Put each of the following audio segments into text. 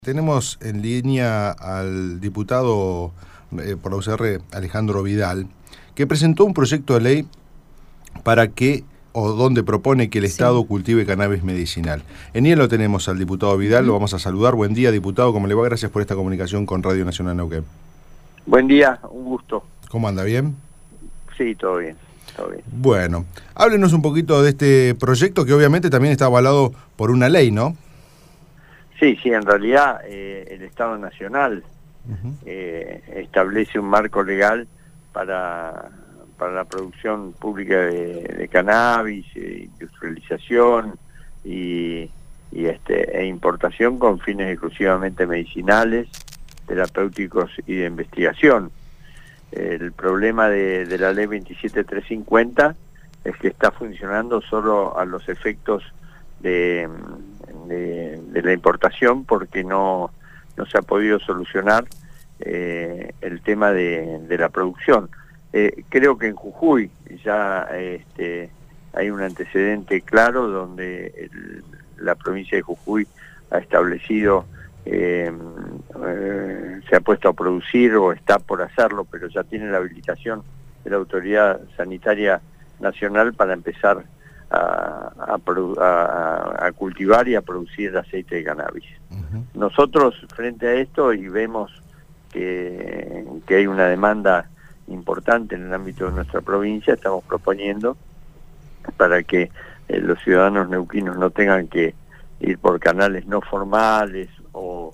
Tenemos en línea al diputado por la UCR, Alejandro Vidal, que presentó un proyecto de ley para que, o donde propone que el Estado cultive cannabis medicinal. En él lo tenemos al diputado Vidal, lo vamos a saludar. Buen día, diputado, ¿cómo le va? Gracias por esta comunicación con Radio Nacional Neuquén. Buen día, un gusto. ¿Cómo anda? ¿Bien? Sí, todo bien, todo bien. Bueno, háblenos un poquito de este proyecto que obviamente también está avalado por una ley, ¿no? Sí, en realidad el Estado Nacional establece un marco legal para la producción pública de cannabis, industrialización e importación con fines exclusivamente medicinales, terapéuticos y de investigación. El problema de la ley 27350 es que está funcionando solo a los efectos de la importación, porque no se ha podido solucionar el tema de la producción. Creo que en Jujuy ya hay un antecedente claro donde la provincia de Jujuy ha establecido, se ha puesto a producir o está por hacerlo, pero ya tiene la habilitación de la Autoridad Sanitaria Nacional para empezar a cultivar y a producir aceite de cannabis. Nosotros, frente a esto, y vemos que hay una demanda importante en el ámbito de nuestra provincia, estamos proponiendo para que los ciudadanos neuquinos no tengan que ir por canales no formales o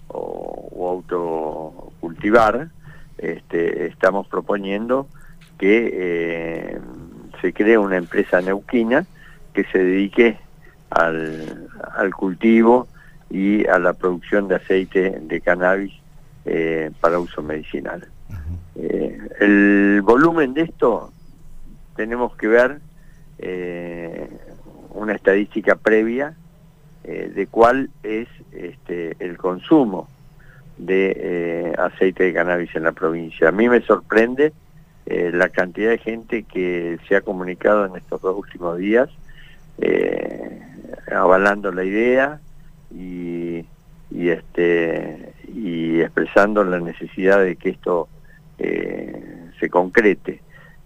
autocultivar. Estamos proponiendo que se cree una empresa neuquina que se dedique al cultivo y a la producción de aceite de cannabis para uso medicinal. El volumen de esto, tenemos que ver una estadística previa de cuál es el consumo de aceite de cannabis en la provincia. A mí me sorprende la cantidad de gente que se ha comunicado en estos 2 últimos días avalando la idea y expresando la necesidad de que esto se concrete.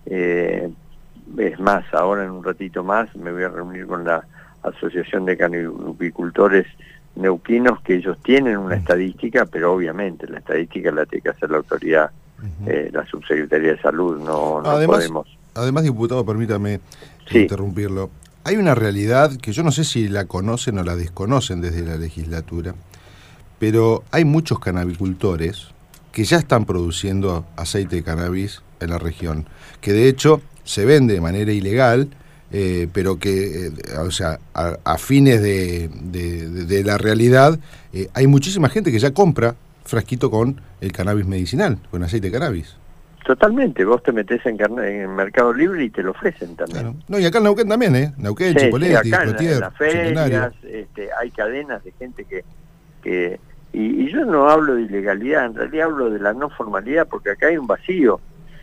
Es más, ahora en un ratito más me voy a reunir con la Asociación de Canabicultores Neuquinos, que ellos tienen una estadística, pero obviamente la estadística la tiene que hacer la autoridad, la Subsecretaría de Salud, no podemos. Además, diputado, permítame interrumpirlo. Hay una realidad que yo no sé si la conocen o la desconocen desde la legislatura, pero hay muchos canabicultores que ya están produciendo aceite de cannabis en la región, que de hecho se vende de manera ilegal, pero que, a fines de la realidad, hay muchísima gente que ya compra frasquito con el cannabis medicinal, con aceite de cannabis. Totalmente, vos te metés en Mercado Libre y te lo ofrecen también. Claro. No, y acá en Neuquén también, Neuquén, sí, Chipoleti, acá Plotier, en las ferias, hay cadenas de gente que y yo no hablo de ilegalidad, en realidad hablo de la no formalidad, porque acá hay un vacío.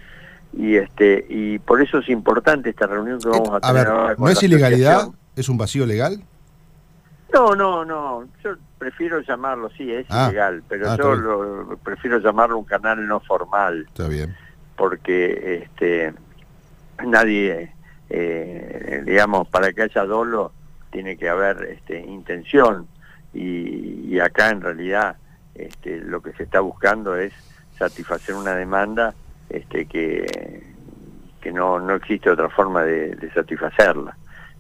Y por eso es importante esta reunión que vamos a tener ahora con ¿no es ilegalidad? asociación. ¿Es un vacío legal? No, yo prefiero llamarlo, sí, es ilegal, pero yo prefiero llamarlo un canal no formal. Está bien. Porque nadie, digamos, para que haya dolo tiene que haber intención, y acá en realidad lo que se está buscando es satisfacer una demanda que no existe otra forma de satisfacerla.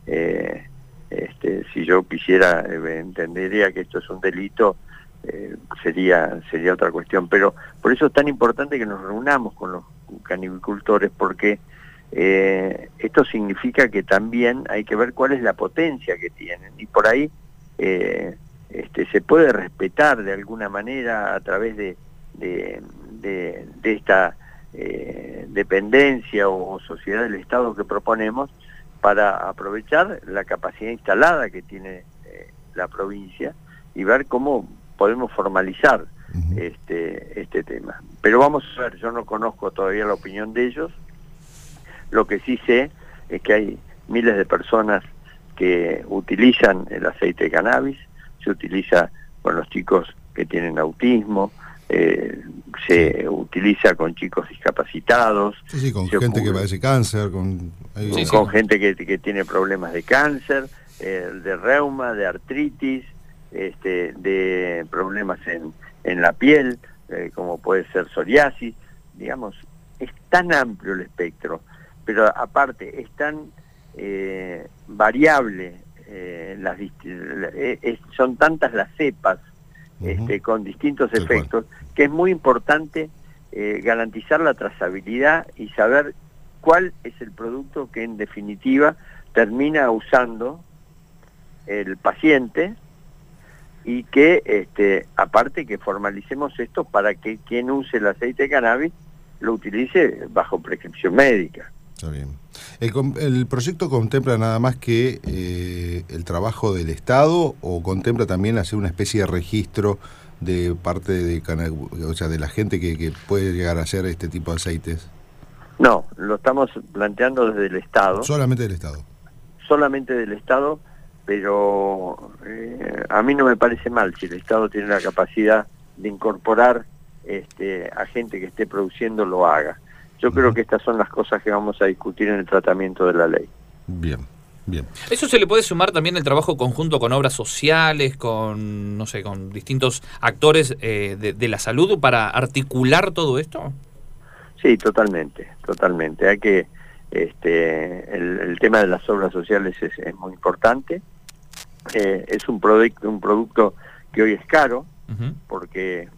Si yo quisiera, entendería que esto es un delito, sería otra cuestión, pero por eso es tan importante que nos reunamos con los canabicultores, porque esto significa que también hay que ver cuál es la potencia que tienen, y por ahí se puede respetar de alguna manera a través de esta dependencia o sociedad del Estado que proponemos, para aprovechar la capacidad instalada que tiene la provincia y ver cómo podemos formalizar este tema. Pero vamos a ver, yo no conozco todavía la opinión de ellos. Lo que sí sé es que hay miles de personas que utilizan el aceite de cannabis, se utiliza con los chicos que tienen autismo, se utiliza con chicos discapacitados. Sí, con gente que padece cáncer, con gente que tiene problemas de cáncer, de reuma, de artritis, de problemas en la piel, como puede ser psoriasis. Digamos, es tan amplio el espectro, pero aparte es tan variable, son tantas las cepas con distintos efectos, que es muy importante garantizar la trazabilidad y saber cuál es el producto que en definitiva termina usando el paciente, y que aparte que formalicemos esto para que quien use el aceite de cannabis lo utilice bajo prescripción médica. Está bien. ¿El proyecto contempla nada más que el trabajo del Estado, o contempla también hacer una especie de registro de parte de de la gente que puede llegar a hacer este tipo de aceites? No, lo estamos planteando desde el Estado. ¿Solamente del Estado? Solamente del Estado, pero a mí no me parece mal si el Estado tiene la capacidad de incorporar a gente que esté produciendo, lo haga. Yo creo que estas son las cosas que vamos a discutir en el tratamiento de la ley. Bien, bien. ¿Eso se le puede sumar también el trabajo conjunto con obras sociales, con, no sé, con distintos actores de la salud para articular todo esto? Sí, totalmente, totalmente. Hay que, el tema de las obras sociales es muy importante. Es un producto que hoy es caro, porque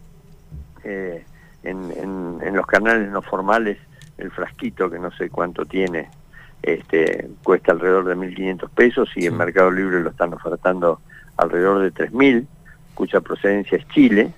en los canales no formales el frasquito, que no sé cuánto tiene, cuesta alrededor de 1.500 pesos, y en Mercado Libre lo están ofertando alrededor de 3.000, cuya procedencia es Chile.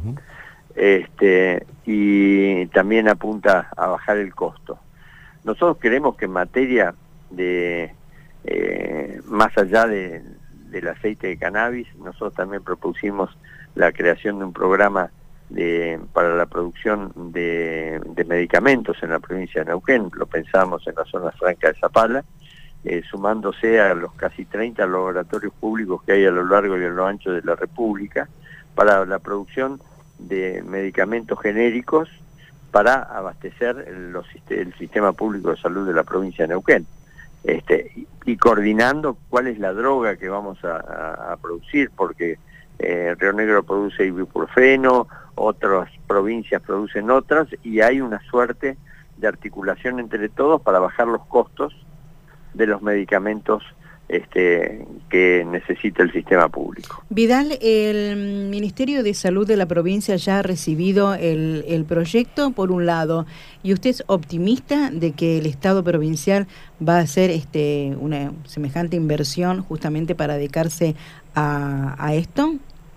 Y también apunta a bajar el costo. Nosotros queremos que en materia de más allá del aceite de cannabis, nosotros también propusimos la creación de un programa para la producción de medicamentos en la provincia de Neuquén. Lo pensamos en la zona franca de Zapala, sumándose a los casi 30 laboratorios públicos que hay a lo largo y a lo ancho de la República, para la producción de medicamentos genéricos para abastecer el sistema público de salud de la provincia de Neuquén, y coordinando cuál es la droga que vamos a producir, porque Río Negro produce ibuprofeno, otras provincias producen otras, y hay una suerte de articulación entre todos para bajar los costos de los medicamentos que necesita el sistema público. Vidal, el Ministerio de Salud de la provincia ya ha recibido el proyecto, por un lado, y usted es optimista de que el Estado provincial va a hacer una semejante inversión justamente para dedicarse a esto.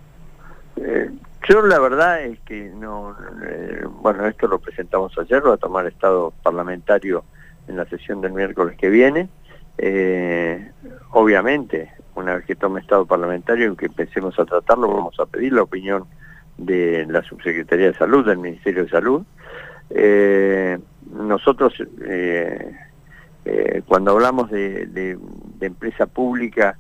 Yo la verdad es que no, bueno, esto lo presentamos ayer, lo va a tomar estado parlamentario en la sesión del miércoles que viene. Obviamente, una vez que tome estado parlamentario y que empecemos a tratarlo, vamos a pedir la opinión de la Subsecretaría de Salud, del Ministerio de Salud. Nosotros, cuando hablamos de empresa pública,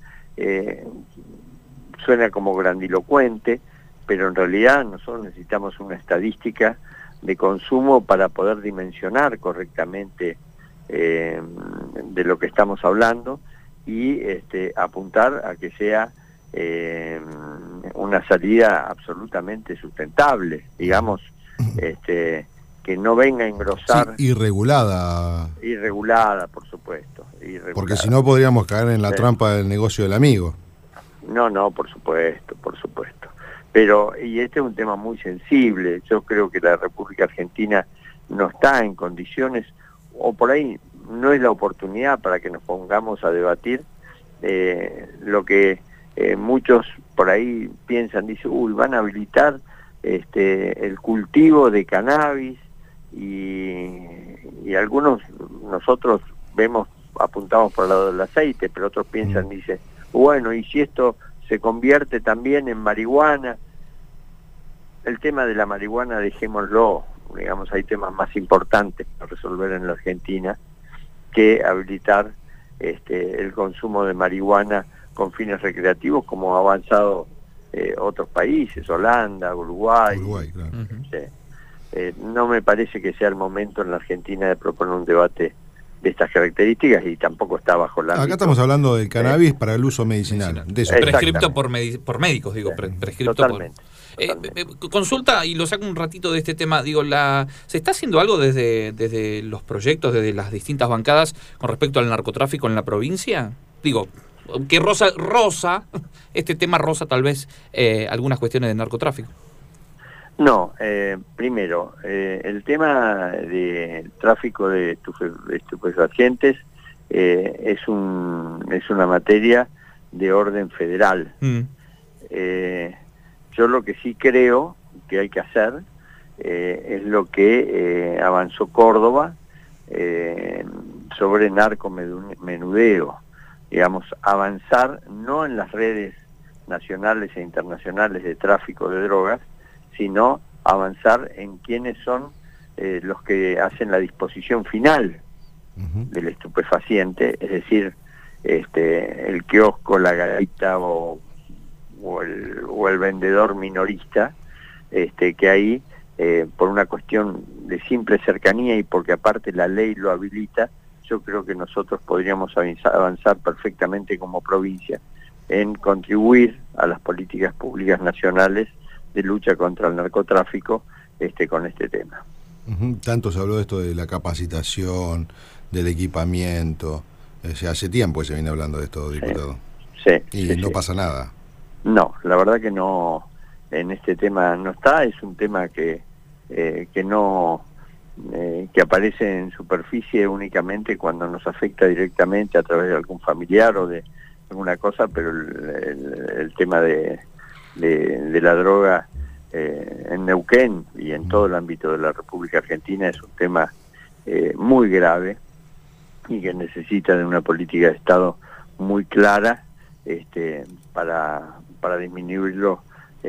suena como grandilocuente, pero en realidad nosotros necesitamos una estadística de consumo para poder dimensionar correctamente de lo que estamos hablando, y apuntar a que sea una salida absolutamente sustentable, digamos, que no venga a engrosar. Sí, irregulada, por supuesto, irregulada. Porque si no podríamos caer en la trampa del negocio del amigo. No, por supuesto. Pero, y este es un tema muy sensible. Yo creo que la República Argentina no está en condiciones, o por ahí no es la oportunidad para que nos pongamos a debatir lo que muchos por ahí piensan, dicen, van a habilitar el cultivo de cannabis, y algunos, nosotros apuntamos por el lado del aceite, pero otros piensan, dicen, bueno, y si esto se convierte también en marihuana. El tema de la marihuana, dejémoslo, digamos, hay temas más importantes para resolver en la Argentina que habilitar el consumo de marihuana con fines recreativos, como ha avanzado otros países, Holanda, Uruguay. Claro. Sí. No me parece que sea el momento en la Argentina de proponer un debate de estas características y tampoco está bajo la... Acá estamos hablando del cannabis para el uso medicinal. De eso. Prescripto por médicos, digo, prescripto totalmente. Consulta, y lo saco un ratito de este tema, digo, ¿se está haciendo algo desde los proyectos, desde las distintas bancadas con respecto al narcotráfico en la provincia? Digo, que rosa este tema rosa tal vez algunas cuestiones de narcotráfico. No, primero, el tema de tráfico de estupefacientes es una materia de orden federal. Yo lo que sí creo que hay que hacer es lo que avanzó Córdoba sobre narcomenudeo, digamos, avanzar no en las redes nacionales e internacionales de tráfico de drogas, sino avanzar en quiénes son los que hacen la disposición final del estupefaciente, es decir, el kiosco, la garita o el vendedor minorista, que ahí, por una cuestión de simple cercanía y porque aparte la ley lo habilita, yo creo que nosotros podríamos avanzar perfectamente como provincia en contribuir a las políticas públicas nacionales de lucha contra el narcotráfico con este tema. Tanto se habló de esto de la capacitación, del equipamiento, hace tiempo que se viene hablando de esto, diputado. Y no pasa nada. No, la verdad que no, en este tema no está, es un tema que no que aparece en superficie únicamente cuando nos afecta directamente a través de algún familiar o de alguna cosa, pero el tema de la droga en Neuquén y en todo el ámbito de la República Argentina es un tema muy grave y que necesita de una política de Estado muy clara para disminuirlo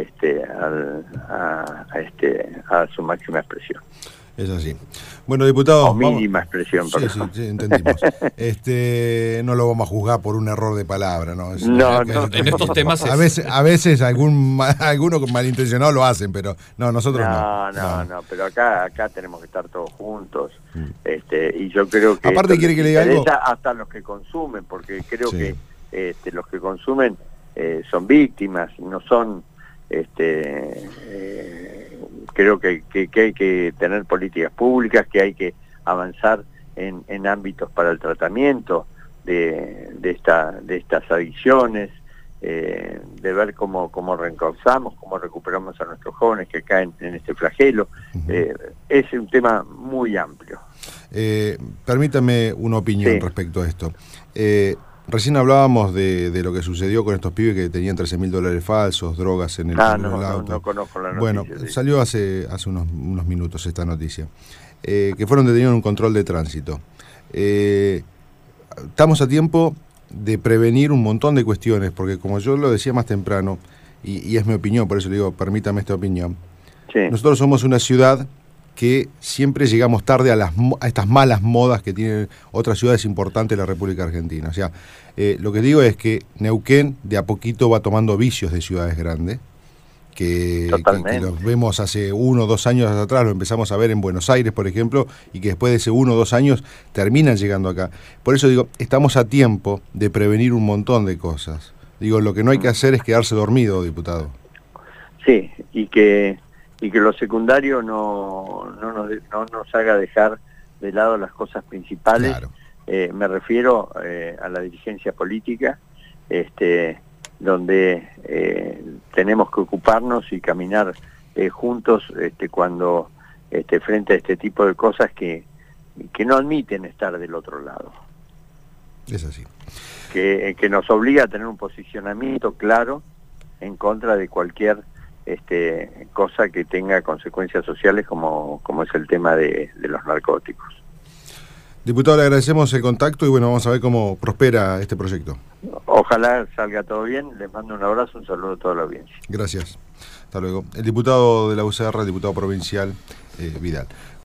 a su máxima expresión. Es así. Bueno, diputado... O mínima expresión, perdón. Sí, entendimos. No lo vamos a juzgar por un error de palabra, ¿no? No, en estos temas... A veces algunos malintencionados lo hacen, pero no, nosotros no, pero acá tenemos que estar todos juntos. Y yo creo que... Aparte quiere que le diga algo... hasta los que consumen, porque creo que los que consumen son víctimas, no son... creo que hay que tener políticas públicas, que hay que avanzar en ámbitos para el tratamiento de estas adicciones, de ver cómo reencauzamos, cómo recuperamos a nuestros jóvenes que caen en este flagelo. Es un tema muy amplio. Permítame una opinión respecto a esto. Recién hablábamos de lo que sucedió con estos pibes que tenían $13.000 falsos, drogas en el auto. No conozco la noticia. Bueno, salió hace unos minutos esta noticia. Que fueron detenidos en un control de tránsito. Estamos a tiempo de prevenir un montón de cuestiones, porque como yo lo decía más temprano, y es mi opinión, por eso le digo, permítame esta opinión, nosotros somos una ciudad que siempre llegamos tarde a estas malas modas que tienen otras ciudades importantes de la República Argentina. O sea, lo que digo es que Neuquén de a poquito va tomando vicios de ciudades grandes, que los vemos hace 1 o 2 años atrás, lo empezamos a ver en Buenos Aires, por ejemplo, y que después de ese 1 o 2 años terminan llegando acá. Por eso digo, estamos a tiempo de prevenir un montón de cosas. Digo, lo que no hay que hacer es quedarse dormido, diputado. Sí, y que lo secundario no nos haga dejar de lado las cosas principales. Claro. Me refiero a la dirigencia política, donde tenemos que ocuparnos y caminar juntos cuando frente a este tipo de cosas que no admiten estar del otro lado. Es así. Que nos obliga a tener un posicionamiento claro en contra de cualquier cosa que tenga consecuencias sociales como es el tema de los narcóticos. Diputado, le agradecemos el contacto y bueno, vamos a ver cómo prospera este proyecto. Ojalá salga todo bien, les mando un abrazo, un saludo a toda la audiencia. Gracias, hasta luego. El diputado de la UCR, el diputado provincial Vidal.